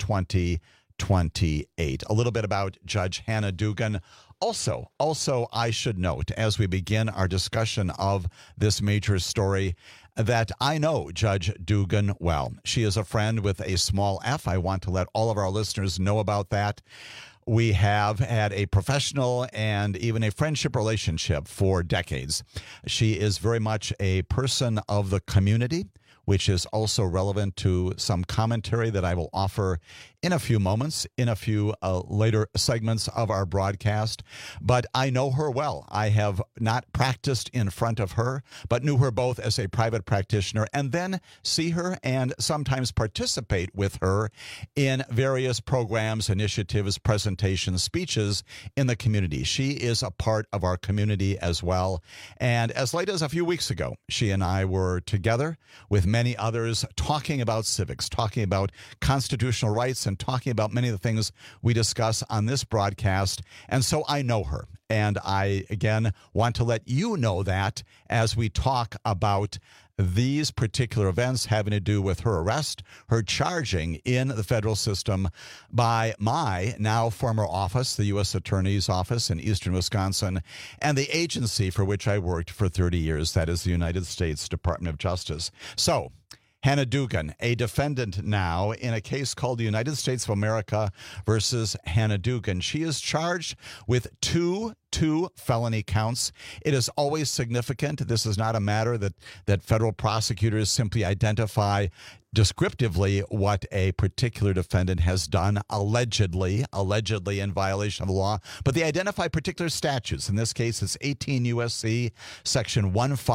2028. A little bit about Judge Hannah Dugan. Also, I should note, as we begin our discussion of this major story, that I know Judge Dugan well. She is a friend with a small f. I want to let all of our listeners know about that. We have had a professional and even a friendship relationship for decades. She is very much a person of the community, which is also relevant to some commentary that I will offer in a few moments, in a few later segments of our broadcast. But I know her well. I have not practiced in front of her, but knew her both as a private practitioner, and then see her and sometimes participate with her in various programs, initiatives, presentations, speeches in the community. She is a part of our community as well. And as late as a few weeks ago, she and I were together with many others talking about civics, talking about constitutional rights, and talking about many of the things we discuss on this broadcast. And so I know her. And I, again, want to let you know that as we talk about these particular events having to do with her arrest, her charging in the federal system by my now former office, the U.S. Attorney's Office in Eastern Wisconsin, and the agency for which I worked for 30 years, that is the United States Department of Justice. So, Hannah Dugan, a defendant now in a case called the United States of America versus Hannah Dugan. She is charged with two felony counts. It is always significant. This is not a matter that federal prosecutors simply identify descriptively what a particular defendant has done, allegedly in violation of the law, but they identify particular statutes. In this case, it's 18 U.S.C. Section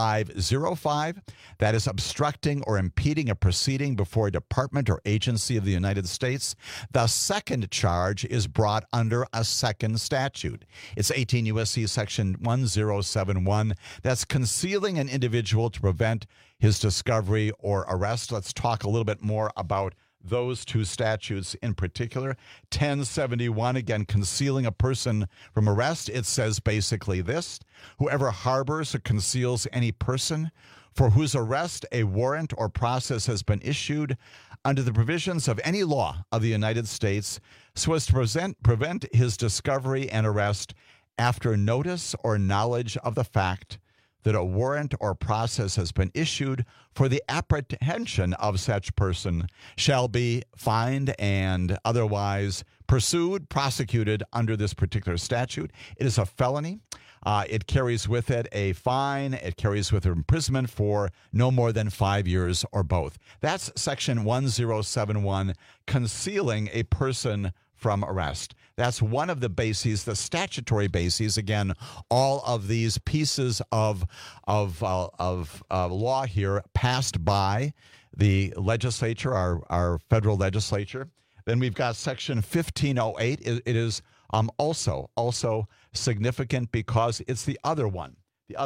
1505. That is obstructing or impeding a proceeding before a department or agency of the United States. The second charge is brought under a second statute. It's 18 U.S.C. Section 1071. That's concealing an individual to prevent his discovery or arrest. Let's talk a little bit more about those two statutes in particular. 1071, again, concealing a person from arrest. It says basically this: whoever harbors or conceals any person for whose arrest a warrant or process has been issued under the provisions of any law of the United States so as to prevent his discovery and arrest after notice or knowledge of the fact that a warrant or process has been issued for the apprehension of such person shall be fined and otherwise pursued, prosecuted under this particular statute. It is a felony. It carries with it a fine. It carries with it imprisonment for no more than 5 years or both. That's Section 1071, concealing a person from arrest. That's one of the bases, the statutory bases. Again, all of these pieces of law here passed by the legislature, our federal legislature. Then we've got Section 1508. It is also significant because it's the other one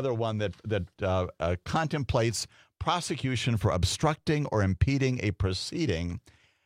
that contemplates prosecution for obstructing or impeding a proceeding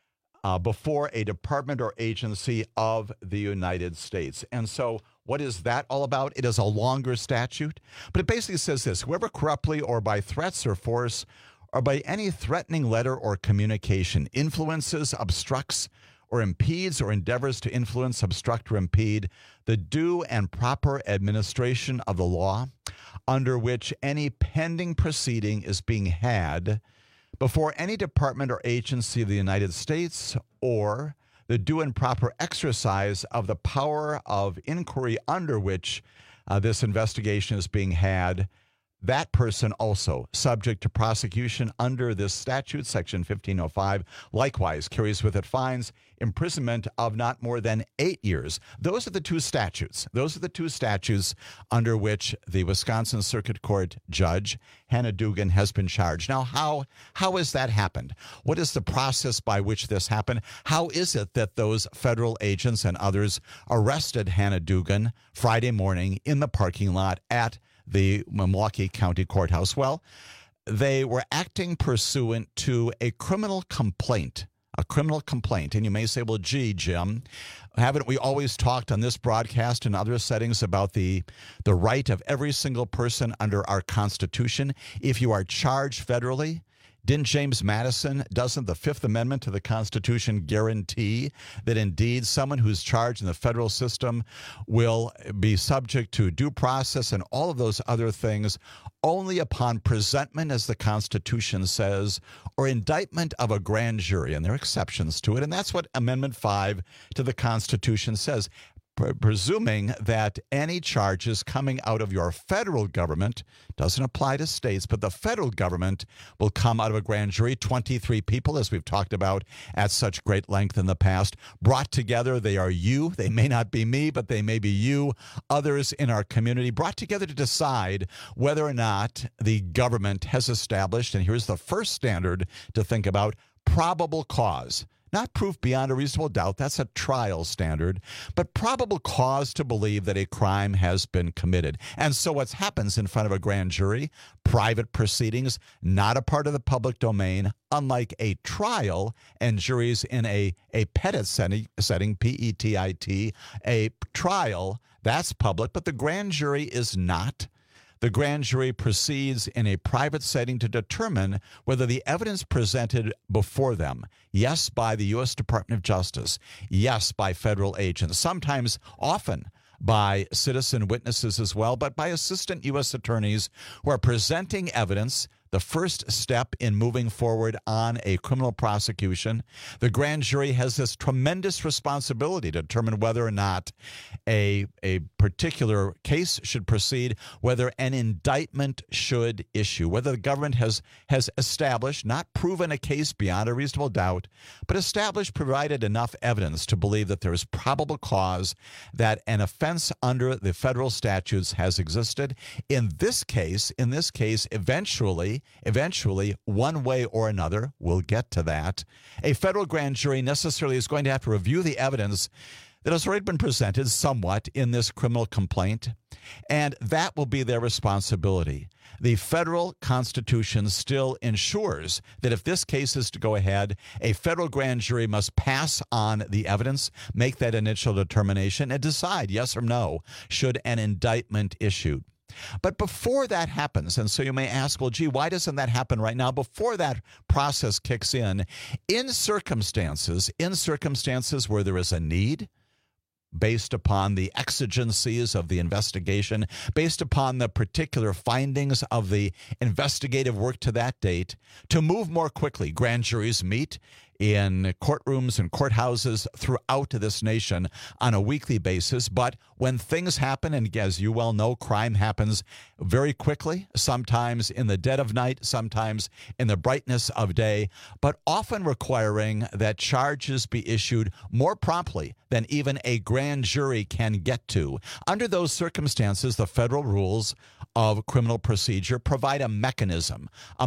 before a department or agency of the United States. And so what is that all about? It is a longer statute, but it basically says this: whoever corruptly or by threats or force or by any threatening letter or communication influences, obstructs, or impedes or endeavors to influence, obstruct, or impede the due and proper administration of the law under which any pending proceeding is being had before any department or agency of the United States, or the due and proper exercise of the power of inquiry under which this investigation is being had, that person also subject to prosecution under this statute, Section 1505, likewise carries with it fines, imprisonment of not more than 8 years. Those are the two statutes. Those are the two statutes under which the Wisconsin Circuit Court Judge Hannah Dugan has been charged. Now, how has that happened? What is the process by which this happened? How is it that those federal agents and others arrested Hannah Dugan Friday morning in the parking lot at the Milwaukee County Courthouse? Well, they were acting pursuant to a criminal complaint. And you may say, well, gee, Jim, haven't we always talked on this broadcast and other settings about the right of every single person under our Constitution if you are charged federally? Didn't James Madison, doesn't the Fifth Amendment to the Constitution guarantee that indeed someone who's charged in the federal system will be subject to due process and all of those other things only upon presentment, as the Constitution says, or indictment of a grand jury? And there are exceptions to it. And that's what Amendment 5 to the Constitution says. Presuming that any charges coming out of your federal government, doesn't apply to states, but the federal government will come out of a grand jury. 23 people, as we've talked about at such great length in the past, brought together. They are you. They may not be me, but they may be you, others in our community, brought together to decide whether or not the government has established, and here's the first standard to think about, probable cause. Not proof beyond a reasonable doubt, that's a trial standard, but probable cause to believe that a crime has been committed. And so what happens in front of a grand jury, private proceedings, not a part of the public domain, unlike a trial and juries in a petit setting, P-E-T-I-T, a trial, that's public, but the grand jury is not. The grand jury proceeds in a private setting to determine whether the evidence presented before them, yes, by the U.S. Department of Justice, yes, by federal agents, sometimes, often by citizen witnesses as well, but by assistant U.S. attorneys who are presenting evidence, the first step in moving forward on a criminal prosecution. The grand jury has this tremendous responsibility to determine whether or not a particular case should proceed, whether an indictment should issue, whether the government has established, not proven a case beyond a reasonable doubt, but established, provided enough evidence to believe that there is probable cause that an offense under the federal statutes has existed. In this case, eventually, one way or another, we'll get to that, a federal grand jury necessarily is going to have to review the evidence that has already been presented somewhat in this criminal complaint, and that will be their responsibility. The federal Constitution still ensures that if this case is to go ahead, a federal grand jury must pass on the evidence, make that initial determination, and decide yes or no should an indictment issued. But before that happens, and so you may ask, well, gee, why doesn't that happen right now? Before that process kicks in circumstances where there is a need, based upon the exigencies of the investigation, based upon the particular findings of the investigative work to that date, to move more quickly. Grand juries meet in courtrooms and courthouses throughout this nation on a weekly basis. But when things happen, and as you well know, crime happens very quickly, sometimes in the dead of night, sometimes in the brightness of day, but often requiring that charges be issued more promptly than even a grand jury can get to. Under those circumstances, the federal rules of criminal procedure provide a mechanism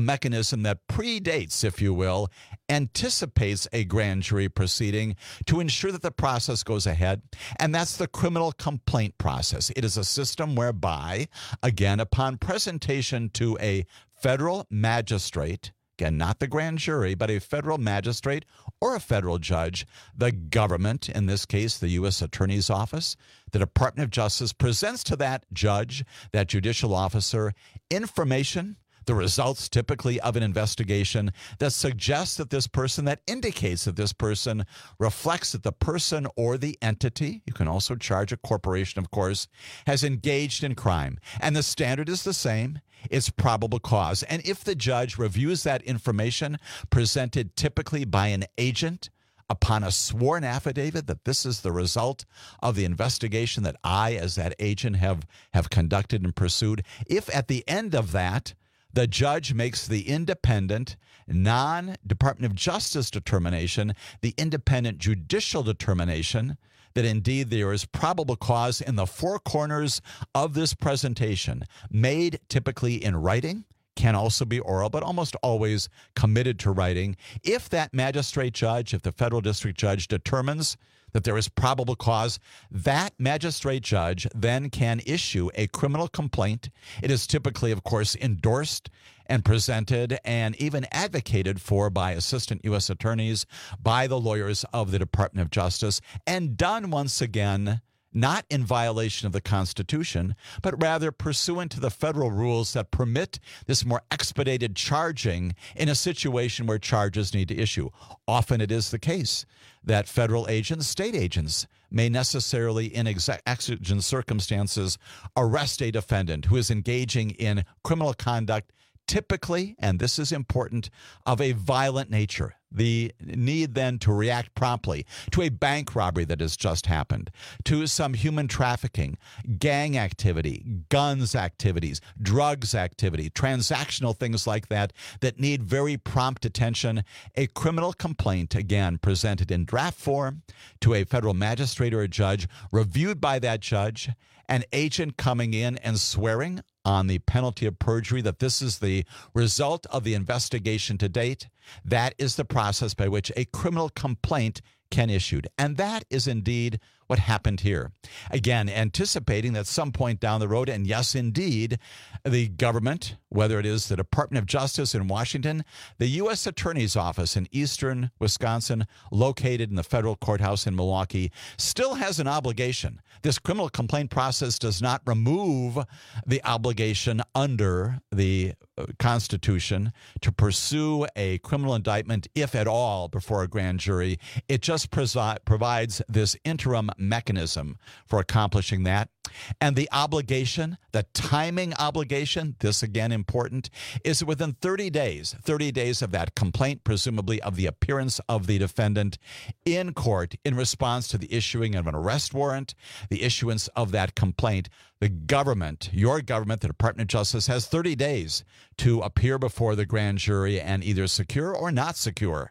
that predates, if you will, anticipates a grand jury proceeding to ensure that the process goes ahead, and that's the criminal complaint process. It is a system whereby, again, upon presentation to a federal magistrate, again, not the grand jury, but a federal magistrate or a federal judge, the government, in this case, the U.S. Attorney's Office, the Department of Justice, presents to that judge, that judicial officer, information, the results typically of an investigation that suggests that this person, that indicates that this person reflects that the person or the entity, you can also charge a corporation, of course, has engaged in crime. And the standard is the same. It's probable cause. And if the judge reviews that information presented typically by an agent upon a sworn affidavit that this is the result of the investigation that I, as that agent, have conducted and pursued, if at the end of that, the judge makes the independent, non-Department of Justice determination, the independent judicial determination that indeed there is probable cause in the four corners of this presentation, made typically in writing, can also be oral, but almost always committed to writing. If that magistrate judge, if the federal district judge determines that there is probable cause, that magistrate judge then can issue a criminal complaint. It is typically, of course, endorsed and presented and even advocated for by assistant U.S. attorneys, by the lawyers of the Department of Justice, and done once again, not in violation of the Constitution, but rather pursuant to the federal rules that permit this more expedited charging in a situation where charges need to issue. Often it is the case that federal agents, state agents, may necessarily, in exigent circumstances, arrest a defendant who is engaging in criminal conduct, typically, and this is important, of a violent nature. The need then to react promptly to a bank robbery that has just happened, to some human trafficking, gang activity, guns activities, drugs activity, transactional things like that need very prompt attention. A criminal complaint, again, presented in draft form to a federal magistrate or a judge, reviewed by that judge, an agent coming in and swearing on the penalty of perjury that this is the result of the investigation to date. That is the process by which a criminal complaint can issue. And that is indeed what happened here. Again, anticipating that some point down the road, and yes, indeed, the government, whether it is the Department of Justice in Washington, the U.S. Attorney's Office in eastern Wisconsin, located in the federal courthouse in Milwaukee, still has an obligation. This criminal complaint process does not remove the obligation under the Constitution to pursue a criminal indictment, if at all, before a grand jury. It just provides this interim mechanism for accomplishing that. And the obligation, the timing obligation, this again important, is within 30 days of that complaint, presumably of the appearance of the defendant in court in response to the issuing of an arrest warrant, the issuance of that complaint. The government, your government, the Department of Justice, has 30 days to appear before the grand jury and either secure or not secure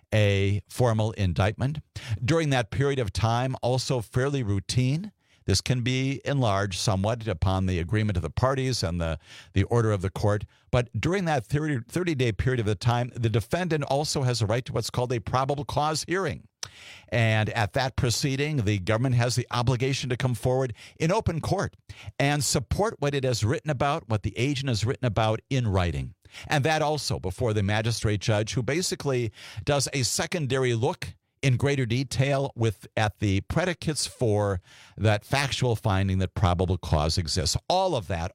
a formal indictment. During that period of time, also fairly routine. This can be enlarged somewhat upon the agreement of the parties and the order of the court. But during that 30-day period of the time, the defendant also has a right to what's called a probable cause hearing. And at that proceeding, the government has the obligation to come forward in open court and support what it has written about, what the agent has written about in writing. And that also before the magistrate judge, who basically does a secondary look in greater detail at the predicates for that factual finding that probable cause exists. All of that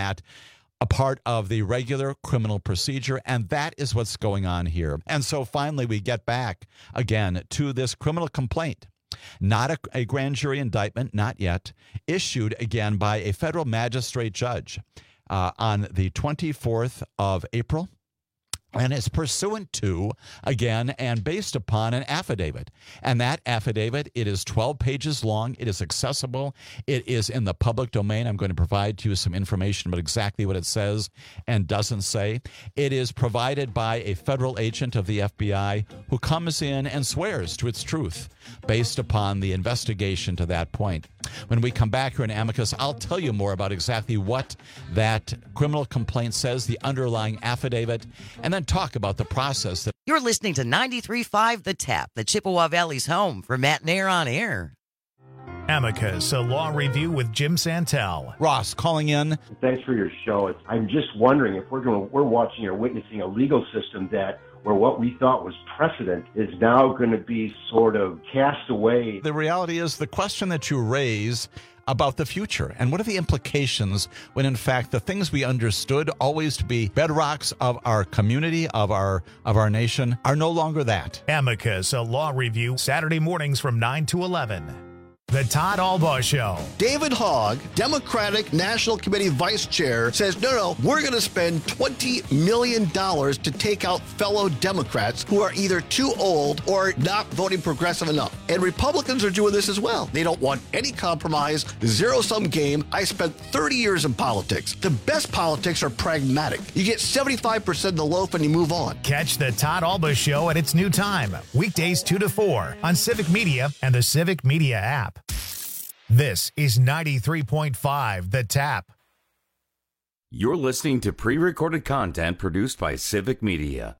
a part of the regular criminal procedure, and that is what's going on here. And so finally we get back again to this criminal complaint. Not a grand jury indictment, not yet, issued again by a federal magistrate judge on the 24th of April. And it's pursuant to, again, and based upon an affidavit. And that affidavit, it is 12 pages long. It is accessible. It is in the public domain. I'm going to provide to you some information about exactly what it says and doesn't say. It is provided by a federal agent of the FBI who comes in and swears to its truth based upon the investigation to that point. When we come back here in Amicus, I'll tell you more about exactly what that criminal complaint says, the underlying affidavit, and then talk about the process. You're listening to 93.5 The Tap, the Chippewa Valley's home for Matt Nair on Air. Amicus, a law review with Jim Santel. Ross calling in. Thanks for your show. I'm just wondering if we're watching or witnessing a legal system where what we thought was precedent is now going to be sort of cast away. The reality is the question that you raise about the future and what are the implications when in fact the things we understood always to be bedrocks of our community, of our nation, are no longer that. Amicus, a law review, Saturday mornings from 9 to 11. The Todd Albaugh Show. David Hogg, Democratic National Committee Vice Chair, says, no, we're going to spend $20 million to take out fellow Democrats who are either too old or not voting progressive enough. And Republicans are doing this as well. They don't want any compromise, zero-sum game. I spent 30 years in politics. The best politics are pragmatic. You get 75% of the loaf and you move on. Catch the Todd Albaugh Show at its new time, weekdays 2 to 4 on Civic Media and the Civic Media app. This is 93.5 The Tap. You're listening to pre-recorded content produced by Civic Media.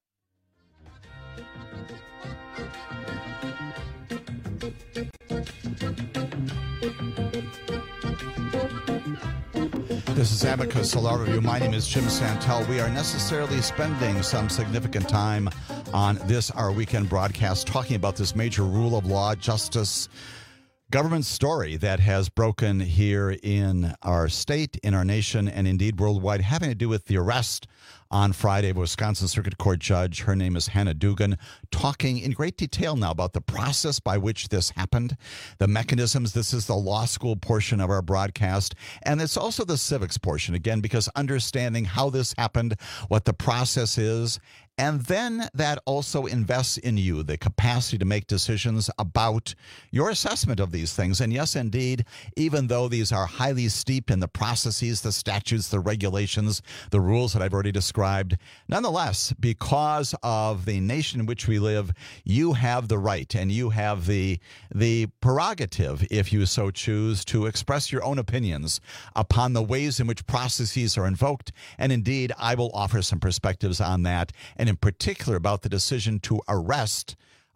This is Amicus Law Review. My name is Jim Santel. We are necessarily spending some significant time on this, our weekend broadcast, talking about this major rule of law, justice, government story that has broken here in our state, in our nation, and indeed worldwide, having to do with the arrest on Friday of a Wisconsin Circuit Court judge. Her name is Hannah Dugan, talking in great detail now about the process by which this happened, the mechanisms. This is the law school portion of our broadcast, and it's also the civics portion, again, because understanding how this happened, what the process is, and then that also invests in you the capacity to make decisions about your assessment of these things. And yes, indeed, even though these are highly steeped in the processes, the statutes, the regulations, the rules that I've already described, nonetheless, because of the nation in which we live, you have the right and you have the prerogative, if you so choose, to express your own opinions upon the ways in which processes are invoked. And indeed, I will offer some perspectives on that, and in particular about the decision to arrest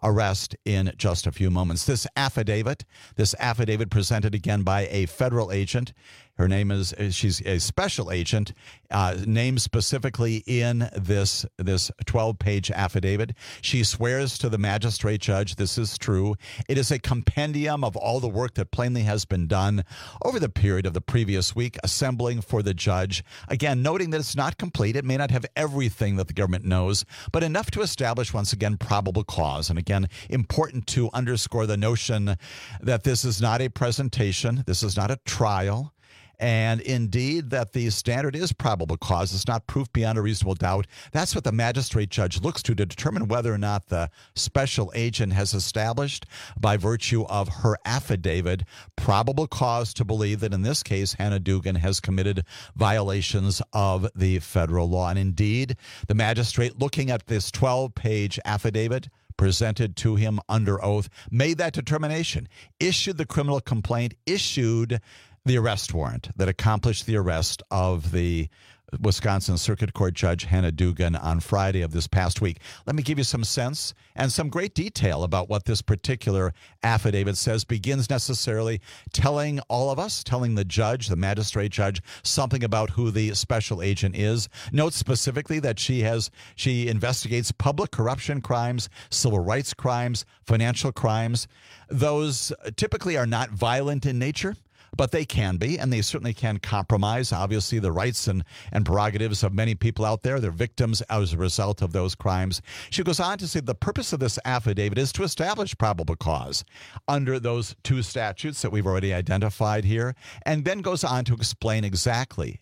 in just a few moments. This affidavit presented again by a federal agent. Her name is, she's a special agent, named specifically in this 12-page affidavit. She swears to the magistrate judge this is true. It is a compendium of all the work that plainly has been done over the period of the previous week, assembling for the judge. Again, noting that it's not complete. It may not have everything that the government knows, but enough to establish, once again, probable cause. And again, important to underscore the notion that this is not a presentation. This is not a trial. And indeed, that the standard is probable cause. It's not proof beyond a reasonable doubt. That's what the magistrate judge looks to determine whether or not the special agent has established, by virtue of her affidavit, probable cause to believe that in this case, Hannah Dugan has committed violations of the federal law. And indeed, the magistrate, looking at this 12-page affidavit presented to him under oath, made that determination, issued the criminal complaint, issued the arrest warrant that accomplished the arrest of the Wisconsin Circuit Court Judge Hannah Dugan on Friday of this past week. Let me give you some sense and some great detail about what this particular affidavit says. Begins necessarily telling all of us, telling the judge, the magistrate judge, something about who the special agent is. Notes specifically that she investigates public corruption crimes, civil rights crimes, financial crimes. Those typically are not violent in nature. but they can be, and they certainly can compromise, obviously, the rights and prerogatives of many people out there. They're victims as a result of those crimes. She goes on to say the purpose of this affidavit is to establish probable cause under those two statutes that we've already identified here, and then goes on to explain exactly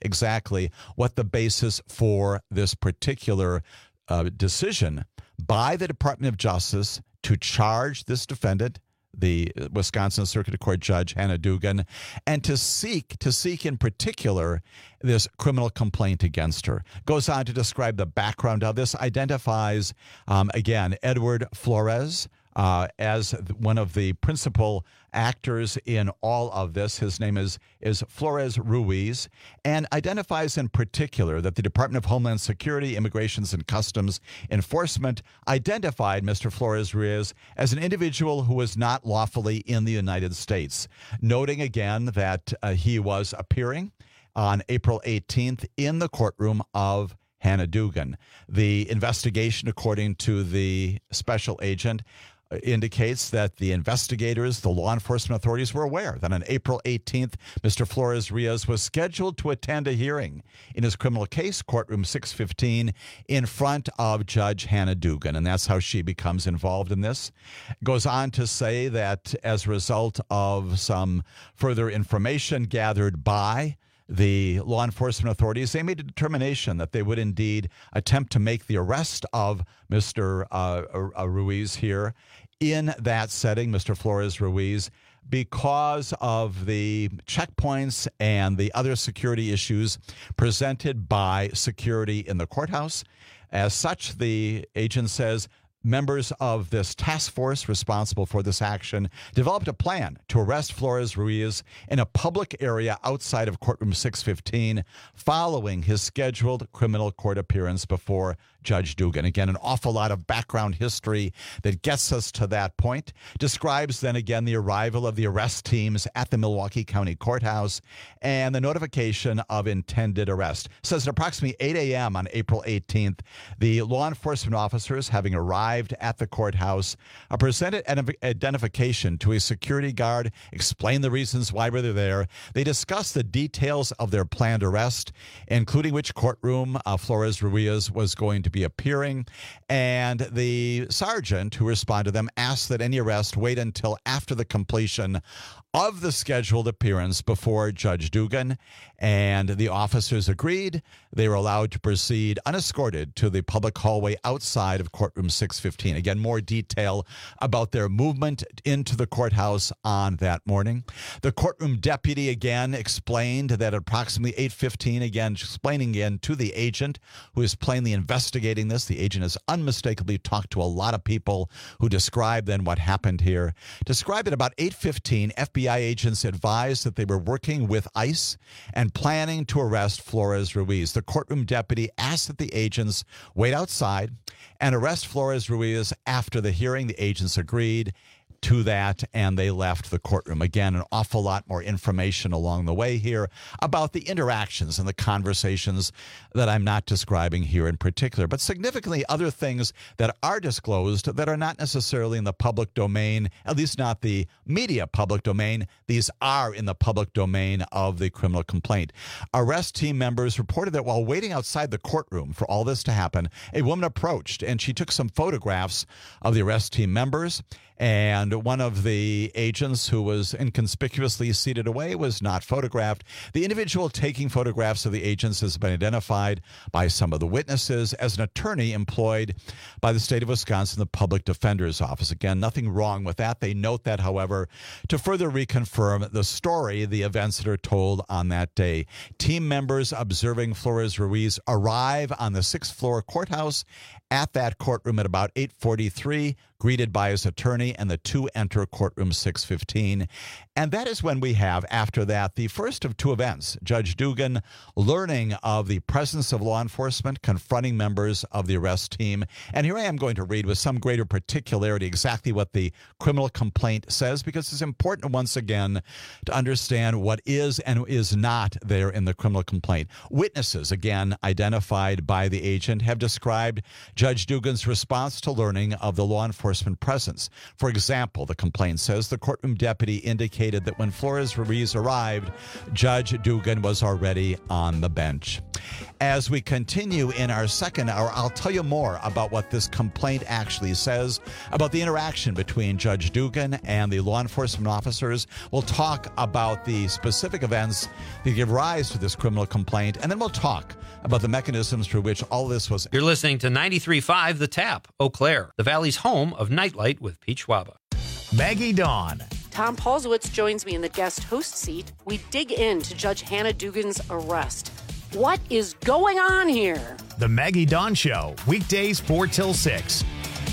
what the basis for this particular decision by the Department of Justice to charge this defendant, the Wisconsin Circuit Court Judge Hannah Dugan, and to seek in particular this criminal complaint against her. Goes on to describe the background of this, identifies, again, Edward Flores as one of the principal actors in all of this. His name is Flores Ruiz, and identifies in particular that the Department of Homeland Security, Immigrations and Customs Enforcement identified Mr. Flores Ruiz as an individual who was not lawfully in the United States, noting again that he was appearing on April 18th in the courtroom of Hannah Dugan. The investigation, according to the special agent, indicates that the investigators, the law enforcement authorities, were aware that on April 18th, Mr. Flores Ruiz was scheduled to attend a hearing in his criminal case, courtroom 615, in front of Judge Hannah Dugan, and that's how she becomes involved in this. Goes on to say that as a result of some further information gathered by the law enforcement authorities, they made a determination that they would indeed attempt to make the arrest of Mr. Ruiz here in that setting, Mr. Flores Ruiz, because of the checkpoints and the other security issues presented by security in the courthouse. As such, the agent says, members of this task force responsible for this action developed a plan to arrest Flores Ruiz in a public area outside of courtroom 615 following his scheduled criminal court appearance before Judge Dugan. Again, an awful lot of background history that gets us to that point. Describes then again the arrival of the arrest teams at the Milwaukee County Courthouse and the notification of intended arrest. Says at approximately 8 a.m. on April 18th, the law enforcement officers, having arrived at the courthouse, presented identification to a security guard, explained the reasons why they're there. They discussed the details of their planned arrest, including which courtroom Flores Ruiz was going to be appearing, and the sergeant who responded to them asked that any arrest wait until after the completion of the scheduled appearance before Judge Dugan, and the officers agreed. They were allowed to proceed unescorted to the public hallway outside of courtroom 615. Again, more detail about their movement into the courthouse on that morning. The courtroom deputy again explained that at approximately 8:15, again explaining again to the agent who is plainly investigating this. The agent has unmistakably talked to a lot of people who described then what happened here. Described at about 8:15, FBI agents advised that they were working with ICE and planning to arrest Flores Ruiz. The courtroom deputy asked that the agents wait outside and arrest Flores Ruiz after the hearing. The agents agreed to that, and they left the courtroom. Again, an awful lot more information along the way here about the interactions and the conversations that I'm not describing here in particular, but significantly other things that are disclosed that are not necessarily in the public domain, at least not the media public domain. These are in the public domain of the criminal complaint. Arrest team members reported that while waiting outside the courtroom for all this to happen, a woman approached and she took some photographs of the arrest team members, and one of the agents who was inconspicuously seated away was not photographed. The individual taking photographs of the agents has been identified by some of the witnesses as an attorney employed by the state of Wisconsin, the Public Defender's Office. Again, nothing wrong with that. They note that, however, to further reconfirm the story, the events that are told on that day. Team members observing Flores Ruiz arrive on the 6th floor courthouse at that courtroom at about 8:43, greeted by his attorney, and the two enter courtroom 615. And that is when we have, after that, the first of two events. Judge Dugan learning of the presence of law enforcement confronting members of the arrest team. And here I am going to read with some greater particularity exactly what the criminal complaint says, because it's important once again to understand what is and is not there in the criminal complaint. Witnesses, again, identified by the agent, have described Judge Dugan's response to learning of the law enforcement presence. For example, the complaint says the courtroom deputy indicated that when Flores-Ruiz arrived, Judge Dugan was already on the bench. As we continue in our second hour, I'll tell you more about what this complaint actually says about the interaction between Judge Dugan and the law enforcement officers. We'll talk about the specific events that give rise to this criminal complaint, and then we'll talk about the mechanisms through which all this was. You're listening to 93.5 The Tap, Eau Claire, the Valley's home of Nightlight with Pete Schwaba. Maggie Dawn. Tom Paulsowitz joins me in the guest host seat. We dig into Judge Hannah Dugan's arrest. What is going on here? The Maggie Dawn Show, weekdays 4 till 6.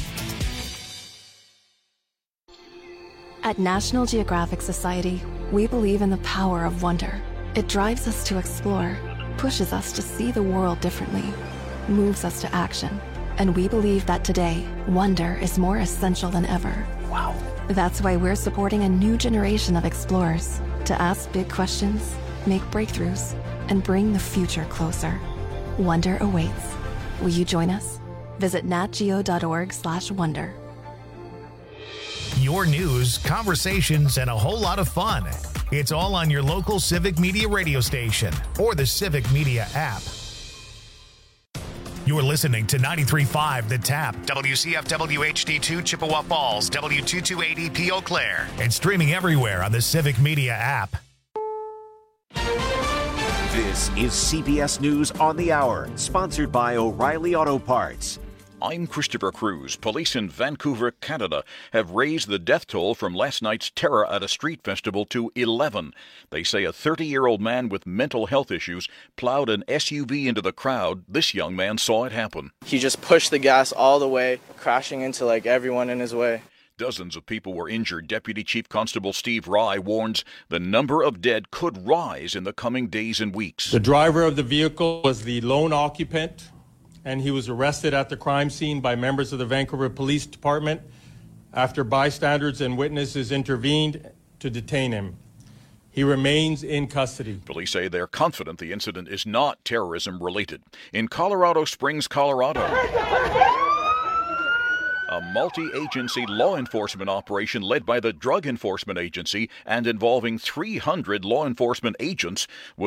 At National Geographic Society, we believe in the power of wonder. It drives us to explore, pushes us to see the world differently, moves us to action. And we believe that today, wonder is more essential than ever. Wow. That's why we're supporting a new generation of explorers to ask big questions, make breakthroughs, and bring the future closer. Wonder awaits. Will you join us? Visit natgeo.org/wonder. Your news, conversations, and a whole lot of fun. It's all on your local Civic Media radio station or the Civic Media app. You're listening to 93.5 The Tap, WCFW HD2 Chippewa Falls, W2280P Eau Claire, and streaming everywhere on the Civic Media app. This is CBS News on the Hour, sponsored by O'Reilly Auto Parts. I'm Christopher Cruz. Police in Vancouver, Canada, have raised the death toll from last night's terror at a street festival to 11. They say a 30-year-old man with mental health issues plowed an SUV into the crowd. This young man saw it happen. He just pushed the gas all the way, crashing into everyone in his way. Dozens of people were injured. Deputy Chief Constable Steve Rye warns the number of dead could rise in the coming days and weeks. The driver of the vehicle was the lone occupant, and he was arrested at the crime scene by members of the Vancouver Police Department after bystanders and witnesses intervened to detain him. He remains in custody. Police say they're confident the incident is not terrorism-related. In Colorado Springs, Colorado, a multi-agency law enforcement operation led by the Drug Enforcement Agency and involving 300 law enforcement agents was